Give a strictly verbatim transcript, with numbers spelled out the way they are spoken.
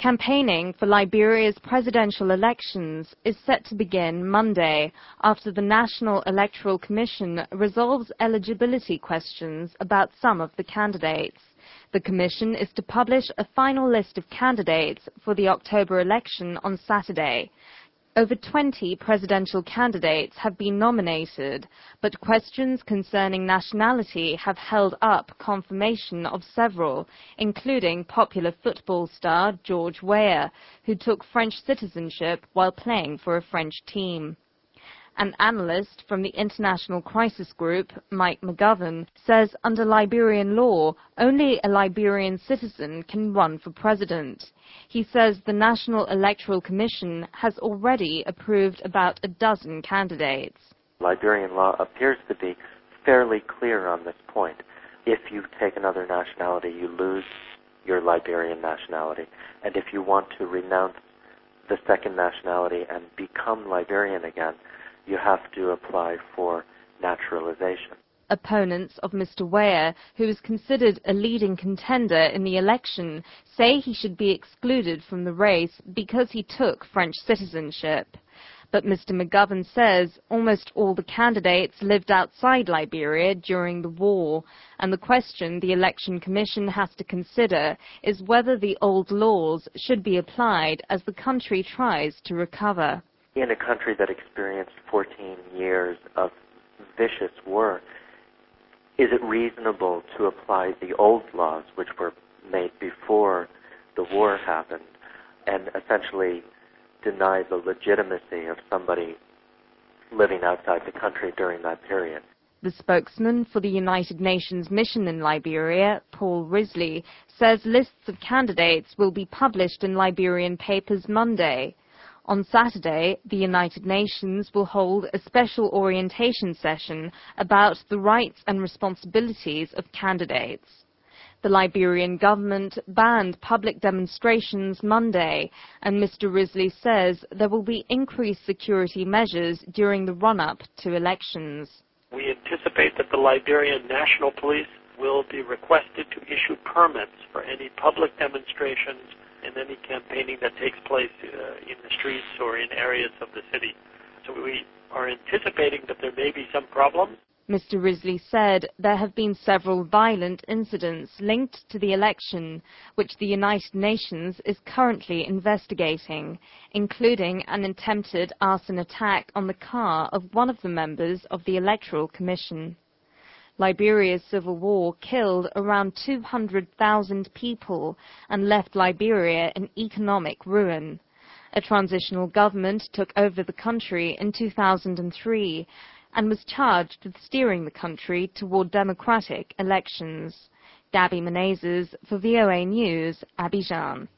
Campaigning for Liberia's presidential elections is set to begin Monday after the National Electoral Commission resolves eligibility questions about some of the candidates. The Commission is to publish a final list of candidates for the October election on Saturday. Over twenty presidential candidates have been nominated, but questions concerning nationality have held up confirmation of several, including popular football star George Weah, who took French citizenship while playing for a French team. An analyst from the International Crisis Group, Mike McGovern, says under Liberian law, only a Liberian citizen can run for president. He says the National Electoral Commission has already approved about a dozen candidates. Liberian law appears to be fairly clear on this point. If you take another nationality, you lose your Liberian nationality. And if you want to renounce the second nationality and become Liberian again, you have to apply for naturalization. Opponents of Mister Weah, who is considered a leading contender in the election, say he should be excluded from the race because he took French citizenship. But Mister McGovern says almost all the candidates lived outside Liberia during the war, and the question the Election Commission has to consider is whether the old laws should be applied as the country tries to recover. In a country that experienced fourteen years of vicious war, is it reasonable to apply the old laws, which were made before the war happened, and essentially deny the legitimacy of somebody living outside the country during that period? The spokesman for the United Nations mission in Liberia, Paul Risley, says lists of candidates will be published in Liberian papers Monday. On Saturday, the United Nations will hold a special orientation session about the rights and responsibilities of candidates. The Liberian government banned public demonstrations Monday, and Mister Risley says there will be increased security measures during the run-up to elections. We anticipate that the Liberian National Police will be requested to issue permits for any public demonstrations and any campaigning that takes place uh, in the streets or in areas of the city. So we are anticipating that there may be some problems. Mister Risley said there have been several violent incidents linked to the election, which the United Nations is currently investigating, including an attempted arson attack on the car of one of the members of the Electoral Commission. Liberia's civil war killed around two hundred thousand people and left Liberia in economic ruin. A transitional government took over the country in two thousand three and was charged with steering the country toward democratic elections. Gabby Menezes for V O A News, Abidjan.